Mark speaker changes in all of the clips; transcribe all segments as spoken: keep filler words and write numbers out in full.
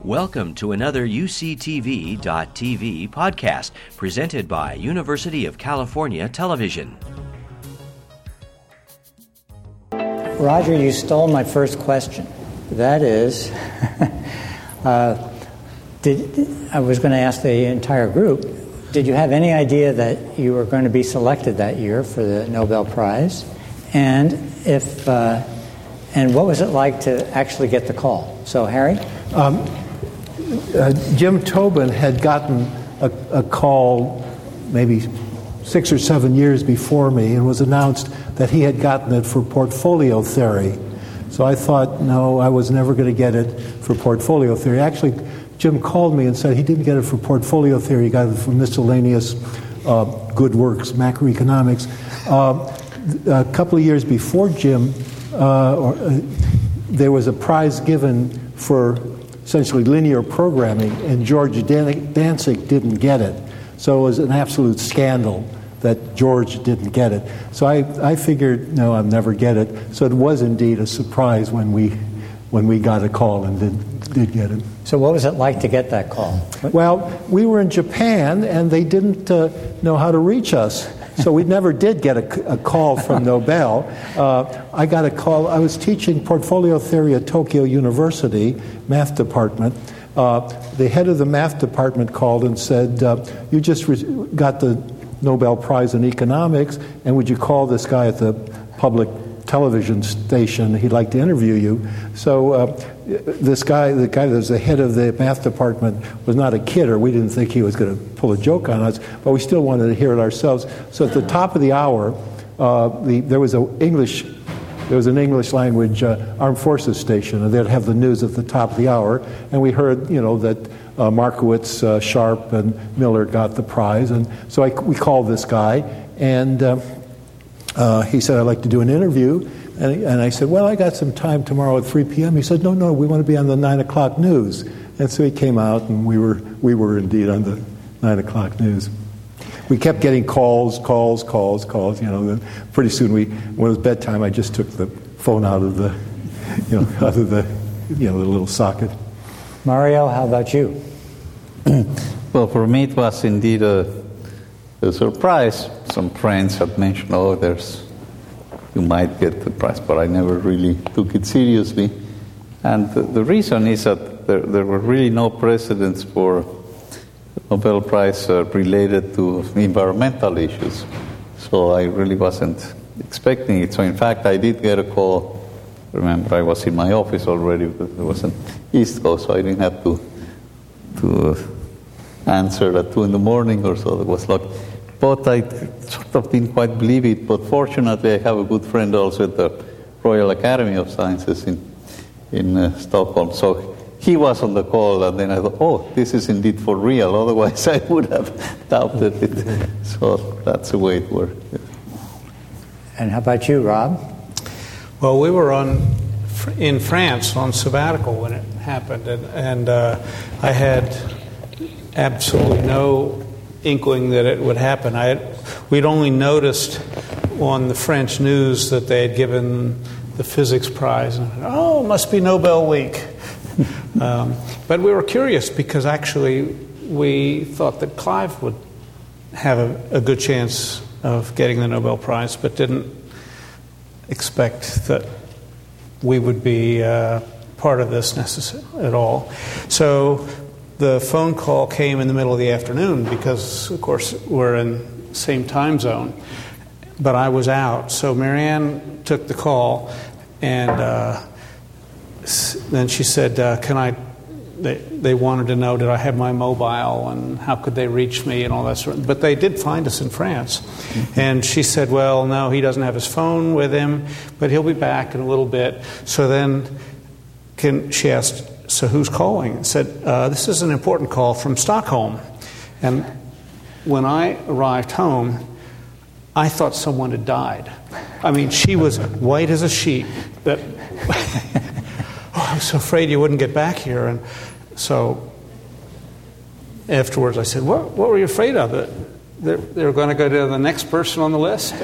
Speaker 1: Welcome to another U C T V dot T V podcast presented by University of California Television.
Speaker 2: Roger, you stole my first question. That is, uh, did, I was going to ask the entire group, did you have any idea that you were going to be selected that year for the Nobel Prize? And if, uh, and what was it like to actually get the call? So, Harry?
Speaker 3: Um, uh, Jim Tobin had gotten a, a call maybe six or seven years before me, and was announced that he had gotten it for portfolio theory. So I thought, no, I was never going to get it for portfolio theory. Actually, Jim called me and said he didn't get it for portfolio theory, he got it for miscellaneous uh, good works, macroeconomics. Uh, a couple of years before Jim, uh, or, uh, there was a prize given for essentially linear programming, and George Dan- Danzig didn't get it. So it was an absolute scandal that George didn't get it. So I, I figured, no, I'll never get it. So it was indeed a surprise when we when we got a call and did, did get it.
Speaker 2: So what was it like to get that call? What?
Speaker 3: Well, we were in Japan, and they didn't uh, know how to reach us. So we never did get a, a call from Nobel. Uh, I got a call. I was teaching portfolio theory at Tokyo University, math department. Uh, the head of the math department called and said, uh, you just re- got the Nobel Prize in economics, and would you call this guy at the public television station? He'd like to interview you. So uh, this guy, the guy that was the head of the math department, was not a kidder. We didn't think he was going to pull a joke on us, but we still wanted to hear it ourselves. So at the top of the hour, uh, the, there was a English, there was an English language uh, armed forces station, and they'd have the news at the top of the hour. And we heard, you know, that uh, Markowitz, uh, Sharp, and Miller got the prize. And so I, we called this guy, and uh, uh, he said, I'd like to do an interview. And, and I said, well, I got some time tomorrow at three p.m. He said, no, no, we want to be on the nine o'clock news. And so he came out, and we were we were indeed on the nine o'clock news. We kept getting calls, calls, calls, calls. You know, then pretty soon we, when it was bedtime, I just took the phone out of the, you know, out of the, you know, the little socket.
Speaker 2: Mario, how about you?
Speaker 4: Well, for me it was indeed a, a surprise. Some friends had mentioned, oh, there's, you might get the prize, but I never really took it seriously. And the, the reason is that there, there were really no precedents for Nobel Prize uh, related to environmental issues. So I really wasn't expecting it. So in fact, I did get a call. Remember, I was in my office already, but it was an East Coast, so I didn't have to to answer at two in the morning or so. It was like, but I sort of didn't quite believe it. But fortunately, I have a good friend also at the Royal Academy of Sciences in in uh, Stockholm. So he was on the call, and then I thought, oh, this is indeed for real. Otherwise, I would have doubted it. So that's the way it worked. Yeah.
Speaker 2: And how about you, Rob?
Speaker 5: Well, we were on in France on sabbatical when it happened, and, and uh, I had absolutely no inkling that it would happen. I had, we'd only noticed on the French news that they had given the physics prize, and oh, it must be Nobel week. um, but we were curious because actually we thought that Clive would have a, a good chance of getting the Nobel Prize, but didn't expect that we would be uh, part of this necessary at all. So the phone call came in the middle of the afternoon because, of course, we're in the same time zone. But I was out, so Marianne took the call, and uh, then she said, uh, "Can I?" They they wanted to know, did I have my mobile, and how could they reach me, and all that sort of. But they did find us in France, mm-hmm. And she said, "Well, no, he doesn't have his phone with him, but he'll be back in a little bit." So then, can she asked, "So who's calling?" And said, uh, "This is an important call from Stockholm." And when I arrived home, I thought someone had died. I mean, she was white as a sheet. That oh, I was so afraid you wouldn't get back here. And so afterwards I said, what, what were you afraid of? That they're, they're going to go to the next person on the list?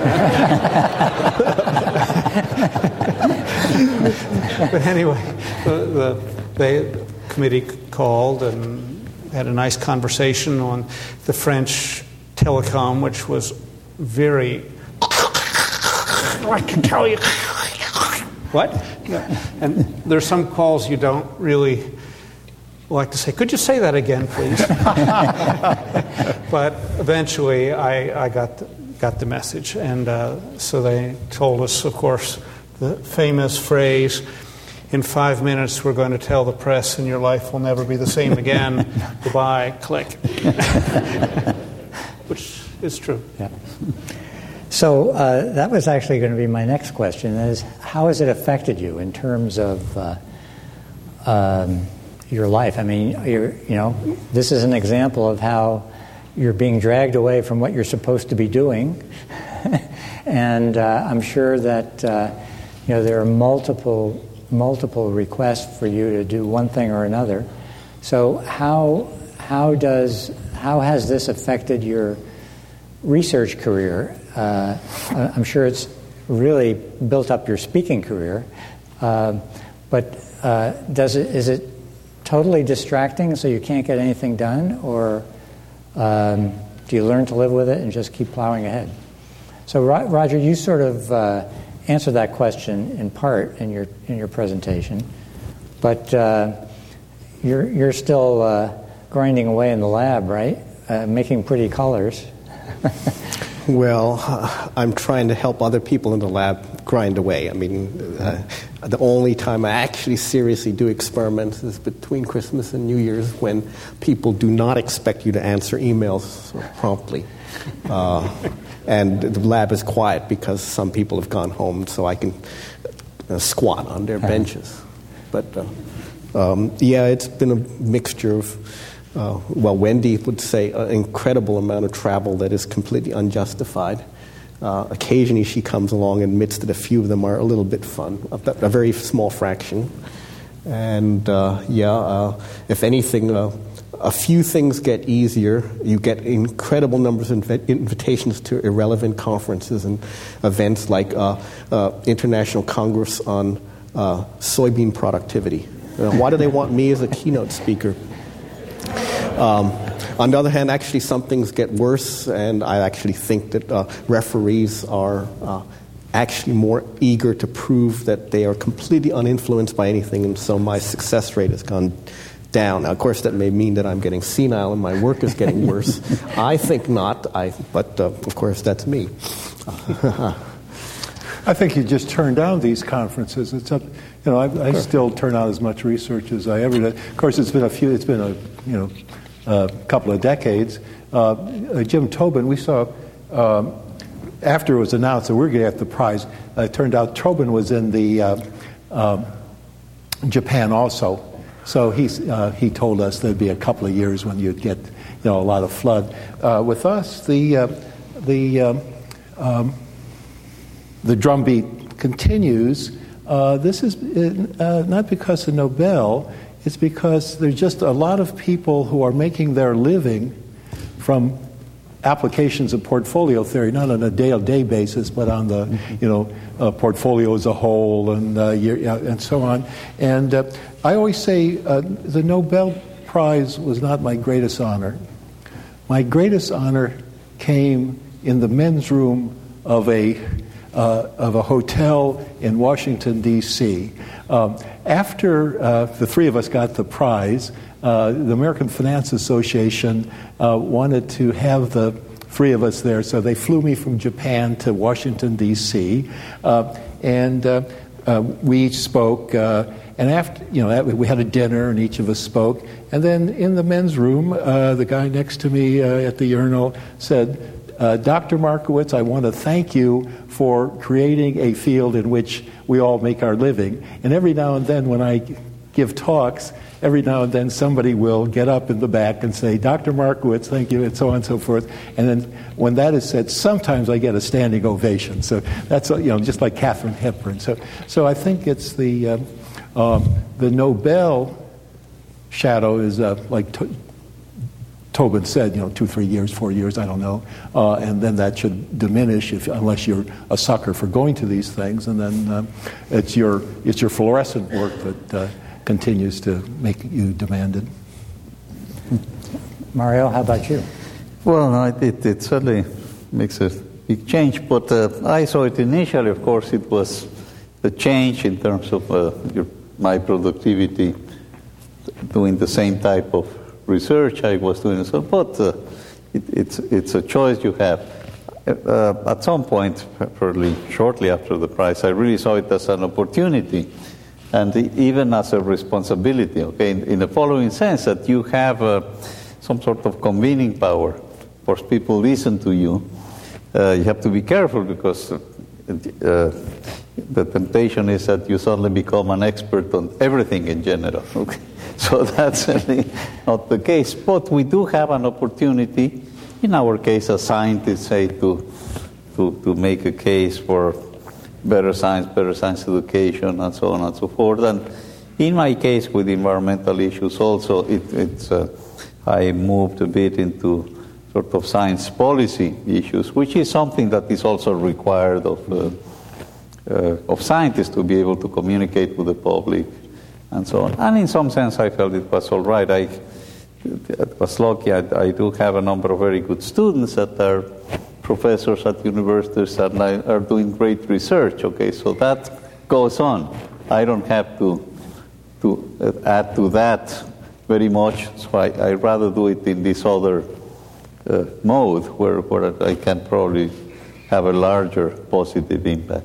Speaker 5: But anyway, the, the, they, committee called and had a nice conversation on the French telecom, which was very, I can tell you, what? And there's some calls you don't really like to say, could you say that again, please? But eventually I, I got, the, got the message. And uh, so they told us, of course, the famous phrase, in five minutes we're going to tell the press and your life will never be the same again. Goodbye, click. Which is true.
Speaker 2: Yeah. So uh, that was actually going to be my next question, is how has it affected you in terms of uh, um, your life? I mean, you're, you know, this is an example of how you're being dragged away from what you're supposed to be doing. And uh, I'm sure that, uh, you know, there are multiple, multiple requests for you to do one thing or another. So how, how does, how has this affected your research career? Uh, I'm sure it's really built up your speaking career, uh, but uh, does it, is it totally distracting so you can't get anything done, or um, do you learn to live with it and just keep plowing ahead? So, Roger, you sort of uh, answered that question in part in your in your presentation, but uh, you're you're still uh, grinding away in the lab, right? Uh, making pretty colors.
Speaker 6: Well, uh, I'm trying to help other people in the lab grind away. I mean, uh, the only time I actually seriously do experiments is between Christmas and New Year's, when people do not expect you to answer emails so promptly. Uh, and the lab is quiet because some people have gone home, so I can uh, squat on their benches. But, uh, um, yeah, it's been a mixture of... Uh, well, Wendy would say an incredible amount of travel that is completely unjustified. Uh, occasionally she comes along and admits that a few of them are a little bit fun, a, a very small fraction. And, uh, yeah, uh, if anything, uh, a few things get easier. You get incredible numbers of inv- invitations to irrelevant conferences and events like uh, uh, International Congress on uh, Soybean Productivity. Uh, why do they want me as a keynote speaker? Um, on the other hand, actually, some things get worse, and I actually think that uh, referees are uh, actually more eager to prove that they are completely uninfluenced by anything, and so my success rate has gone down. Now, of course, that may mean that I'm getting senile and my work is getting worse. I think not, I, but uh, of course, that's me.
Speaker 3: I think you just turn down these conferences. It's up, you know, I, I still turn out as much research as I ever did. Of course, it's been a few. It's been a you know, a couple of decades. Uh, uh, Jim Tobin, we saw um, after it was announced that we were going to get the prize. Uh, it turned out Tobin was in the uh, uh, Japan also, so he uh, he told us there'd be a couple of years when you'd get you know a lot of flood. Uh, with us, the uh, the um, um, the drumbeat continues. Uh, this is uh, not because of Nobel. It's because there's just a lot of people who are making their living from applications of portfolio theory, not on a day-to-day basis, but on the you know uh, portfolio as a whole and uh, and so on. And uh, I always say uh, the Nobel Prize was not my greatest honor. My greatest honor came in the men's room of a uh, of a hotel in Washington, D C Um, after uh, the three of us got the prize, uh, the American Finance Association uh, wanted to have the three of us there, so they flew me from Japan to Washington, D C, uh, and uh, uh, we each spoke. Uh, and after, you know, we had a dinner, and each of us spoke. And then in the men's room, uh, the guy next to me uh, at the urinal said, Uh, Doctor Markowitz, I want to thank you for creating a field in which we all make our living. And every now and then when I give talks, every now and then somebody will get up in the back and say, Doctor Markowitz, thank you, and so on and so forth. And then when that is said, sometimes I get a standing ovation. So that's, you know, just like Katharine Hepburn. So so I think it's the, uh, um, the Nobel shadow is uh, like... T- Tobin said, you know, two, three years, four years, I don't know, uh, and then that should diminish if, unless you're a sucker for going to these things, and then uh, it's your it's your fluorescent work that uh, continues to make you demanded.
Speaker 2: Mario, how about you?
Speaker 4: Well, no, it, it, it certainly makes a big change, but uh, I saw it initially, of course, it was a change in terms of uh, your, my productivity doing the same type of research I was doing, so, but uh, it, it's, it's a choice you have. Uh, at some point, fairly shortly after the prize, I really saw it as an opportunity and even as a responsibility, okay, in, in the following sense that you have uh, some sort of convening power. Of course, people listen to you. Uh, you have to be careful because uh, uh, the temptation is that you suddenly become an expert on everything in general. Okay? So that's certainly not the case. But we do have an opportunity, in our case as scientists, say, to, to, to make a case for better science, better science education, and so on and so forth. And in my case with environmental issues also, it, it's... Uh, I moved a bit into sort of science policy issues, which is something that is also required of uh, uh, of scientists to be able to communicate with the public and so on. And in some sense, I felt it was all right. I, I was lucky. I, I do have a number of very good students that are professors at universities and I, are doing great research. Okay, so that goes on. I don't have to to add to that very much, so I, I rather do it in this other uh, mode where, where I can probably have a larger positive impact.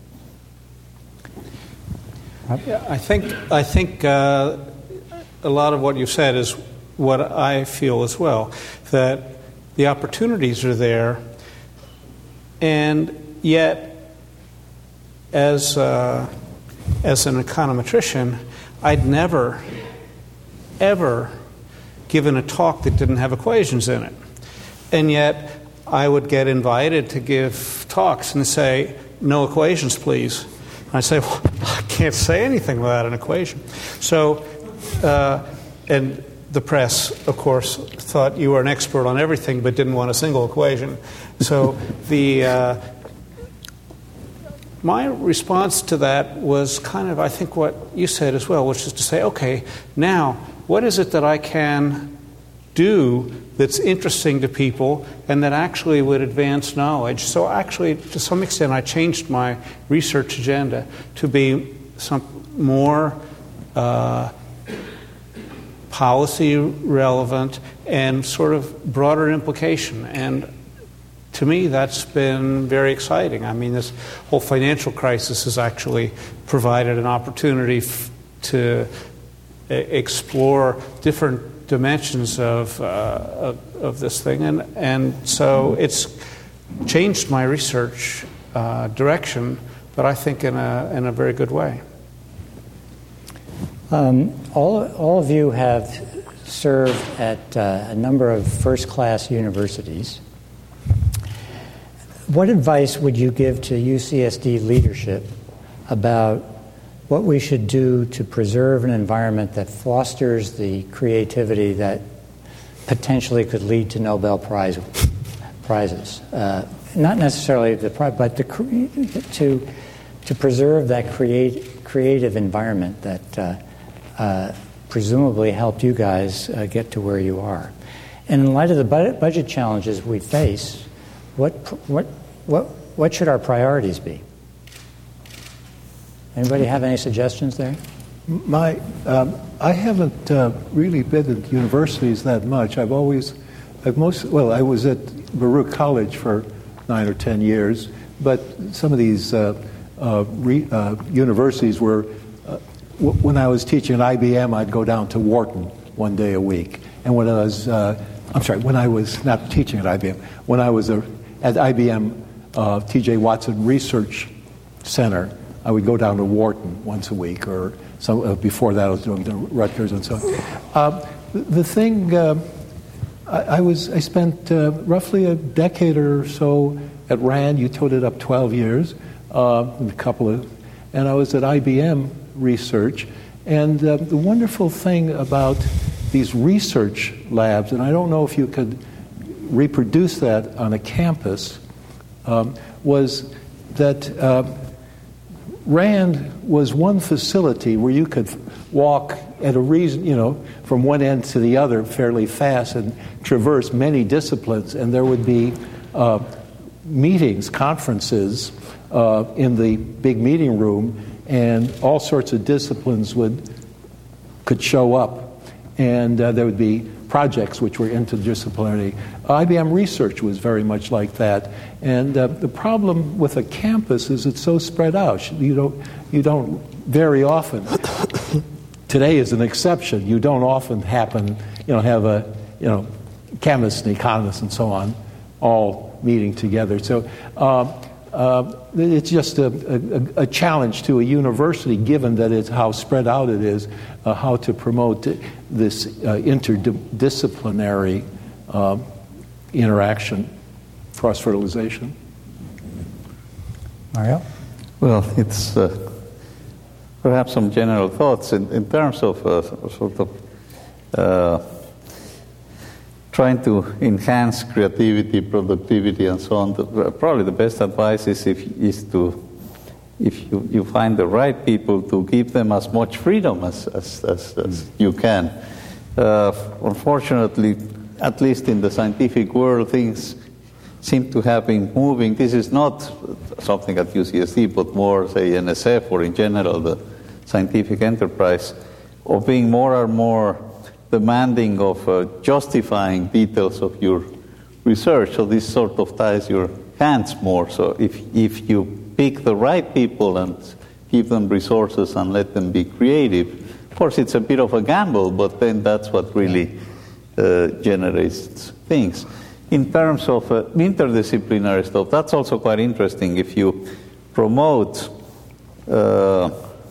Speaker 5: Yeah, I think I think uh, a lot of what you said is what I feel as well, that the opportunities are there, and yet, as uh, as an econometrician, I'd never ever given a talk that didn't have equations in it. And yet I would get invited to give talks and say, no equations, please. And I say, well, I can't say anything without an equation. So, uh, and the press, of course, thought you were an expert on everything but didn't want a single equation. So the uh, my response to that was kind of, I think, what you said as well, which is to say, okay, now, what is it that I can do that's interesting to people and that actually would advance knowledge? So actually, to some extent, I changed my research agenda to be some more uh, policy relevant and sort of broader implication. And to me, that's been very exciting. I mean, this whole financial crisis has actually provided an opportunity f- to explore different dimensions of, uh, of of this thing, and and so it's changed my research uh, direction, but I think in a in a very good way.
Speaker 2: Um, all all of you have served at uh, a number of first-class universities. What advice would you give to U C S D leadership about what we should do to preserve an environment that fosters the creativity that potentially could lead to Nobel Prize prizes? Uh, not necessarily the prize, but to to to preserve that create, creative environment that uh, uh, presumably helped you guys uh, get to where you are. And in light of the budget, budget challenges we face, what what what what should our priorities be? Anybody have any suggestions there?
Speaker 3: My, um, I haven't uh, really been at universities that much. I've always, I've most, well, I was at Baruch College for nine or ten years, but some of these uh, uh, re, uh, universities were, uh, w- when I was teaching at I B M, I'd go down to Wharton one day a week. And when I was, uh, I'm sorry, when I was not teaching at I B M, when I was a, at I B M uh, T J Watson Research Center, I would go down to Wharton once a week, or some, uh, before that I was doing the Rutgers and so on. Uh, the thing, uh, I, I was, I spent uh, roughly a decade or so at RAND. You totaled up twelve years, uh, a couple of, and I was at I B M Research. And uh, the wonderful thing about these research labs, and I don't know if you could reproduce that on a campus, um, was that uh, RAND was one facility where you could walk at a reason, you know, from one end to the other fairly fast and traverse many disciplines, and there would be uh, meetings, conferences uh, in the big meeting room, and all sorts of disciplines would could show up, and uh, there would be projects which were interdisciplinary. I B M Research was very much like that, and uh, the problem with a campus is it's so spread out. You don't, you don't very often. Today is an exception. You don't often happen, you know, have a, you know, chemists and economists and so on all meeting together. So uh, uh, it's just a, a, a challenge to a university, given that it's how spread out it is, uh, how to promote this uh, interdisciplinary uh, interaction, cross-fertilization.
Speaker 2: Mario?
Speaker 4: Well, it's uh, perhaps some general thoughts in, in terms of uh, sort of uh, trying to enhance creativity, productivity, and so on. The, probably the best advice is if is to if you, you find the right people, to give them as much freedom as as, as, as you can. Uh, unfortunately, at least in the scientific world, things seem to have been moving. This is not something at U C S D, but more, say, N S F or in general the scientific enterprise, of being more and more demanding of uh, justifying details of your research. So this sort of ties your hands more. So if if you pick the right people and give them resources and let them be creative, of course it's a bit of a gamble, but then that's what really uh, generates things. In terms of uh, interdisciplinary stuff, that's also quite interesting. If you promote uh,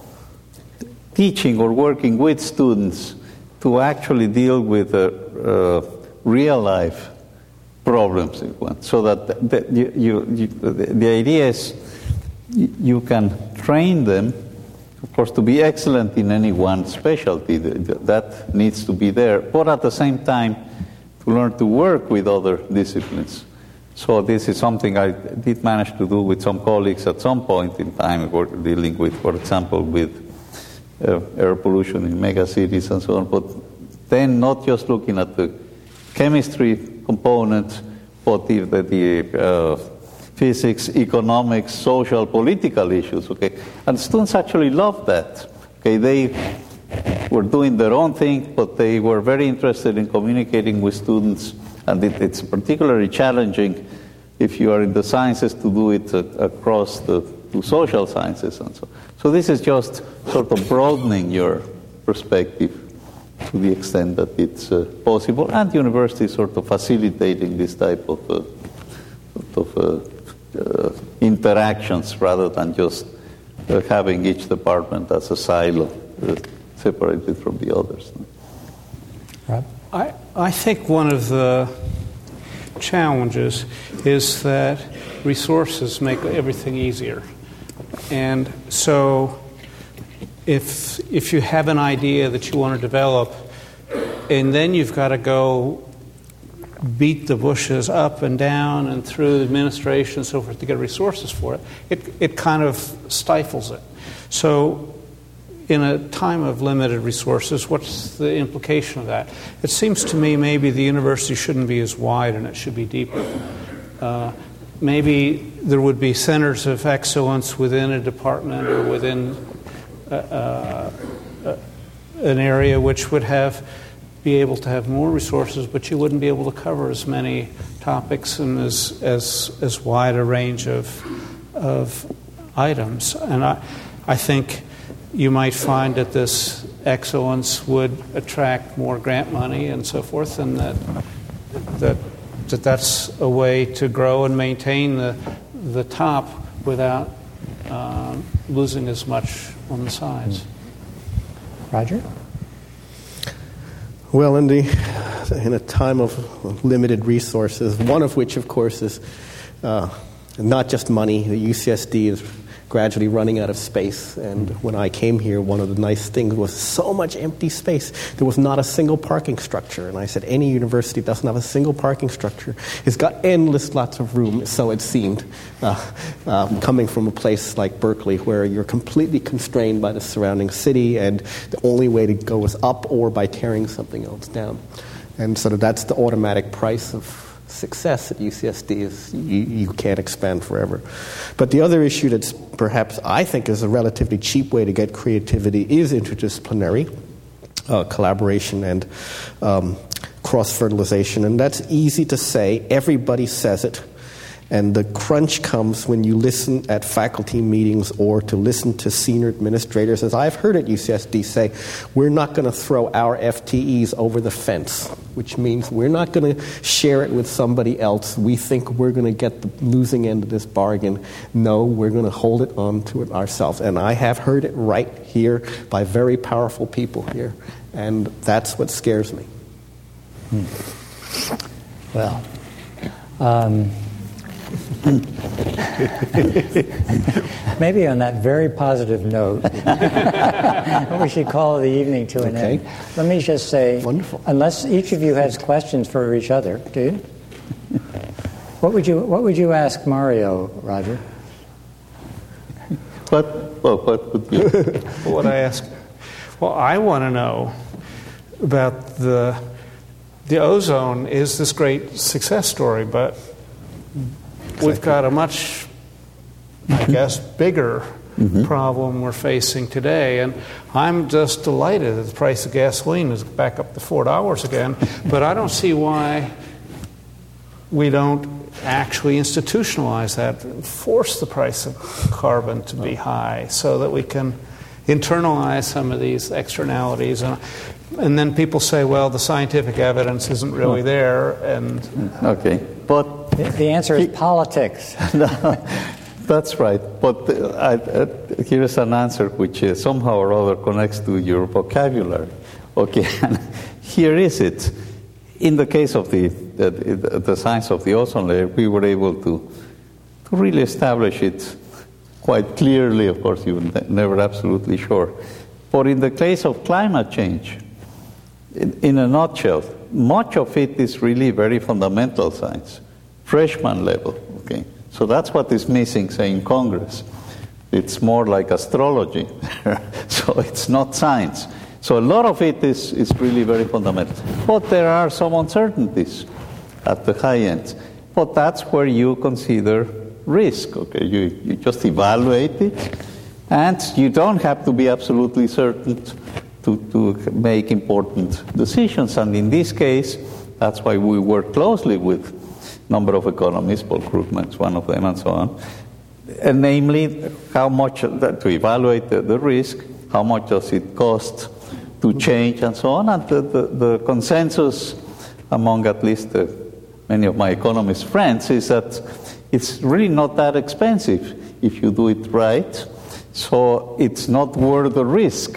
Speaker 4: teaching or working with students to actually deal with uh, uh, real-life problems, if you want, so that the, you, you, you, the idea is you can train them, of course, to be excellent in any one specialty. That needs to be there, but at the same time, to learn to work with other disciplines. So this is something I did manage to do with some colleagues at some point in time, we're dealing with, for example, with uh, air pollution in megacities and so on, but then not just looking at the chemistry component, but the, the uh, physics, economics, social, political issues, okay? And students actually love that, okay? They were doing their own thing, but they were very interested in communicating with students, and it, it's particularly challenging if you are in the sciences to do it uh, across the to social sciences and so. So this is just sort of broadening your perspective to the extent that it's uh, possible, and universities sort of facilitating this type of uh, sort of uh, uh, interactions rather than just uh, having each department as a silo. Uh, separated from the others.
Speaker 2: Rob?
Speaker 5: I, I think one of the challenges is that resources make everything easier. And so if if you have an idea that you want to develop, and then you've got to go beat the bushes up and down and through the administration and so forth to get resources for it, it, it kind of stifles it. So in a time of limited resources, what's the implication of that? It seems to me maybe the university shouldn't be as wide and it should be deeper. Uh, maybe there would be centers of excellence within a department or within uh, uh, uh, an area which would have be able to have more resources, but you wouldn't be able to cover as many topics and as as as wide a range of of items. And I I think you might find that this excellence would attract more grant money and so forth, and that that, that that's a way to grow and maintain the the top without um, losing as much on the sides.
Speaker 2: Roger?
Speaker 6: Well, in, the, in a time of limited resources, one of which, of course, is uh, not just money. The U C S D is gradually running out of space. And when I came here, one of the nice things was so much empty space. There was not a single parking structure. And I said, any university doesn't have a single parking structure. It's got endless lots of room, so it seemed, uh, um, coming from a place like Berkeley where you're completely constrained by the surrounding city and the only way to go is up or by tearing something else down. And so that's the automatic price of success at U C S D is you, you can't expand forever. But the other issue that's perhaps I think is a relatively cheap way to get creativity is interdisciplinary uh, collaboration and um, cross-fertilization. And that's easy to say. Everybody says it. And the crunch comes when you listen at faculty meetings or to listen to senior administrators, as I've heard at U C S D say, we're not going to throw our F T Es over the fence, which means we're not going to share it with somebody else. We think we're going to get the losing end of this bargain. No, we're going to hold it on to it ourselves. And I have heard it right here by very powerful people here. And that's what scares me.
Speaker 2: Hmm. Well, um... maybe on that very positive note, we should call the evening to an
Speaker 6: okay.
Speaker 2: end. Let me just say,
Speaker 6: wonderful.
Speaker 2: Unless each of you has questions for each other, do you? What would you What would you ask Mario, Roger?
Speaker 4: What? Well, what would be?
Speaker 5: What I ask? Well, I want to know about the the ozone is this great success story, but we've got a much, I guess, bigger mm-hmm. problem we're facing today. And I'm just delighted that the price of gasoline is back up to four dollars again. But I don't see why we don't actually institutionalize that, and force the price of carbon to be high so that we can internalize some of these externalities. And, and then people say, well, the scientific evidence isn't really there. And
Speaker 4: okay, but
Speaker 2: The, the answer is politics.
Speaker 4: No, that's right. But uh, I, uh, here is an answer which uh, somehow or other connects to your vocabulary. Okay, here is it. In the case of the, the, the science of the ozone layer, we were able to, to really establish it quite clearly. Of course, you're never absolutely sure. But in the case of climate change, in, in a nutshell, much of it is really very fundamental science. Freshman level, okay? So that's what is missing, say, in Congress. It's more like astrology, so it's not science. So a lot of it is, is really very fundamental. But there are some uncertainties at the high end. But that's where you consider risk, okay? You, you just evaluate it, and you don't have to be absolutely certain to, to make important decisions. And in this case, that's why we work closely with number of economists, Paul Krugman's one of them, and so on. And namely, how much to evaluate the, the risk, how much does it cost to change, and so on. And the, the, the consensus among at least uh, many of my economist friends is that it's really not that expensive if you do it right. So it's not worth the risk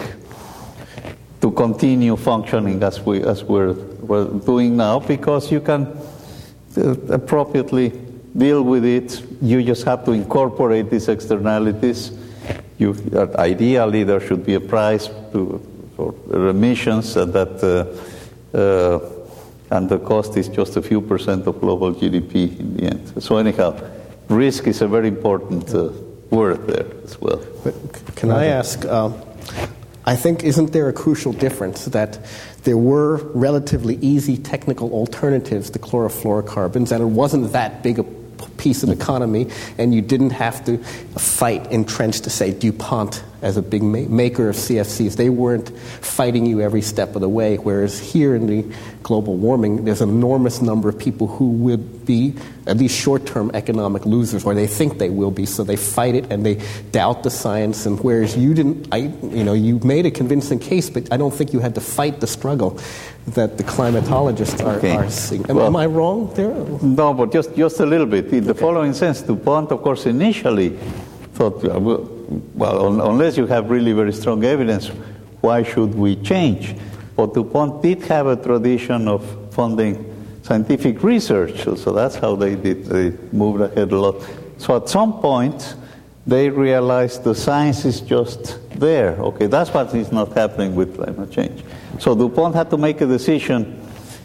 Speaker 4: to continue functioning as we as we're, we're doing now, because you can appropriately deal with it. You just have to incorporate these externalities. You, ideally, there should be a price to, for emissions that, uh, uh, and the cost is just a few percent of global G D P in the end. So anyhow, risk is a very important uh, word there as well.
Speaker 6: But can I ask? Um, I think, isn't there a crucial difference that there were relatively easy technical alternatives to chlorofluorocarbons, and it wasn't that big a piece of the economy, and you didn't have to fight entrenched to say DuPont as a big ma- maker of C F Cs. They weren't fighting you every step of the way, whereas here in the global warming, there's an enormous number of people who would be at least short-term economic losers, or they think they will be, so they fight it and they doubt the science. And whereas you didn't, I, you know, you made a convincing case, but I don't think you had to fight the struggle that the climatologists are, okay. are seeing. Am, well, am I wrong there?
Speaker 4: No, but just, just a little bit. In the okay. following sense, DuPont, of course, initially thought, well, unless you have really very strong evidence, why should we change? But DuPont did have a tradition of funding scientific research, so that's how they did. They moved ahead a lot. So at some point, they realize the science is just there. Okay, that's what is not happening with climate change. So DuPont had to make a decision.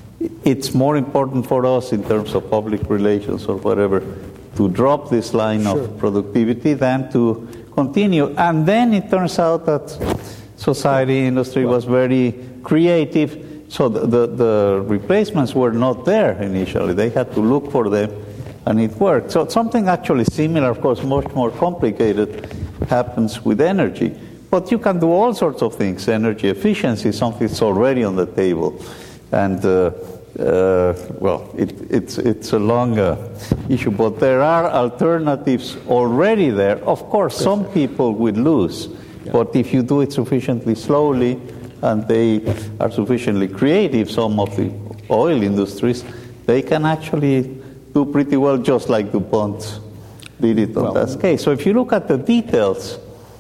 Speaker 4: It's more important for us in terms of public relations or whatever to drop this line sure. of productivity than to continue. And then it turns out that society, industry was very creative. So the, the, the replacements were not there initially. They had to look for them, and it worked. So something actually similar, of course, much more complicated, happens with energy. But you can do all sorts of things. Energy efficiency is something that's already on the table. And, uh, uh, well, it, it's, it's a long uh, issue. But there are alternatives already there. Of course, some people will lose. Yeah. But if you do it sufficiently slowly, and they are sufficiently creative, some of the oil industries, they can actually do pretty well, just like DuPont did it on well, that case. So if you look at the details,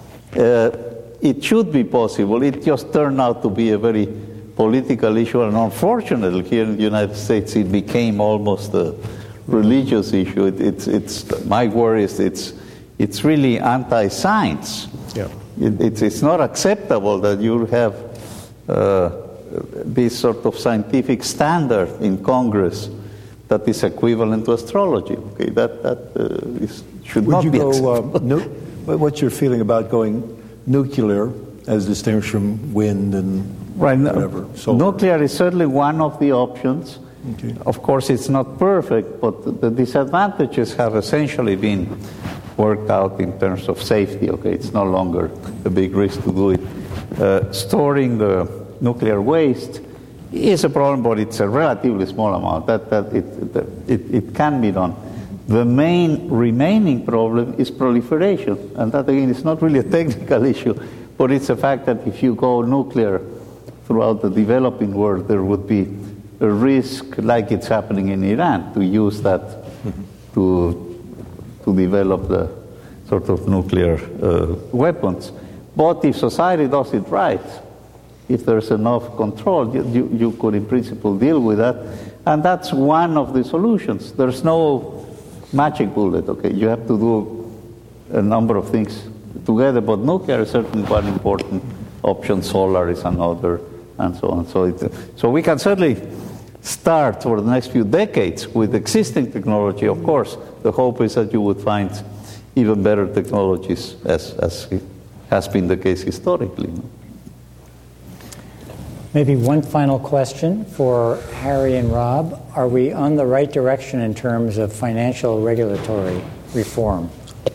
Speaker 4: uh, it should be possible. It just turned out to be a very political issue, and unfortunately, here in the United States, it became almost a religious issue. It, it's, it's my worry is it's it's really anti-science.
Speaker 6: Yeah.
Speaker 4: It, it's it's not acceptable that you have uh, this sort of scientific standard in Congress that is equivalent to astrology. Okay, that that uh, is, should
Speaker 3: Would
Speaker 4: not
Speaker 3: you
Speaker 4: be
Speaker 3: go,
Speaker 4: acceptable.
Speaker 3: Uh, nu- what's your feeling about going nuclear as distinguished from wind and
Speaker 4: right,
Speaker 3: whatever? Solar?
Speaker 4: Nuclear is certainly one of the options.
Speaker 3: Okay.
Speaker 4: Of course, it's not perfect, but the disadvantages have essentially been worked out in terms of safety. Okay, it's no longer a big risk to do it. Uh, storing the nuclear waste is a problem, but it's a relatively small amount. That that it that it, it can be done. The main remaining problem is proliferation, and that again is not really a technical issue, but it's a fact that if you go nuclear throughout the developing world, there would be a risk, like it's happening in Iran, to use that mm-hmm. to to develop the sort of nuclear uh, weapons. But if society does it right, if there's enough control, you, you, you could in principle deal with that. And that's one of the solutions. There's no magic bullet, okay? You have to do a number of things together, but nuclear is certainly one important option, solar is another, and so on. So, it, so we can certainly start for the next few decades with existing technology. Of course, the hope is that you would find even better technologies, as, as has been the case historically.
Speaker 2: Maybe one final question for Harry and Rob. Are we on the right direction in terms of financial regulatory reform?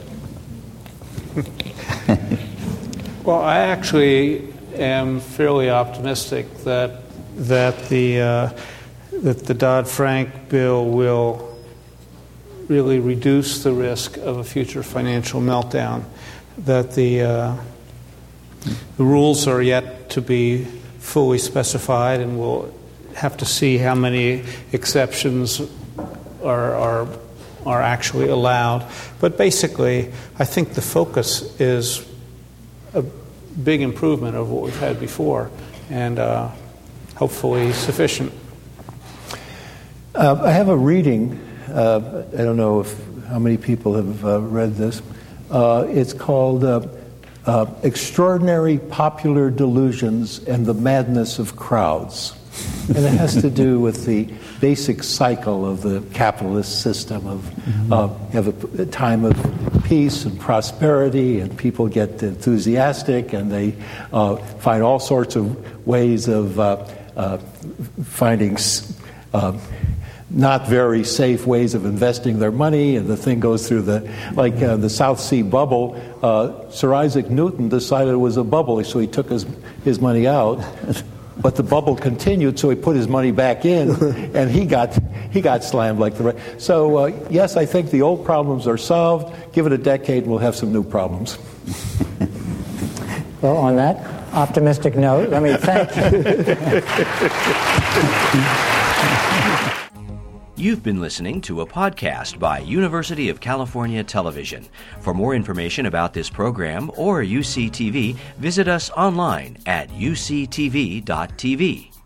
Speaker 5: Well, I actually am fairly optimistic that that the uh, that the Dodd-Frank bill will really reduce the risk of a future financial meltdown. That the uh, the rules are yet to be fully specified, and we'll have to see how many exceptions are are are actually allowed. But basically, I think the focus is a big improvement of what we've had before, and uh, hopefully sufficient.
Speaker 3: Uh, I have a reading. Uh, I don't know if how many people have uh, read this. Uh, it's called uh, uh, Extraordinary Popular Delusions and the Madness of Crowds. And it has to do with the basic cycle of the capitalist system of mm-hmm. uh, you have a, a time of peace and prosperity, and people get enthusiastic, and they uh, find all sorts of ways of uh, uh, finding uh, not very safe ways of investing their money, and the thing goes through the, like uh, the South Sea bubble. Uh, Sir Isaac Newton decided it was a bubble, so he took his, his money out. But the bubble continued, so he put his money back in, and he got he got slammed like the rest. So, uh, yes, I think the old problems are solved. Give it a decade, and we'll have some new problems.
Speaker 2: Well, on that optimistic note, let me thank you.
Speaker 1: You've been listening to a podcast by University of California Television. For more information about this program or U C T V, visit us online at U C T V dot T V.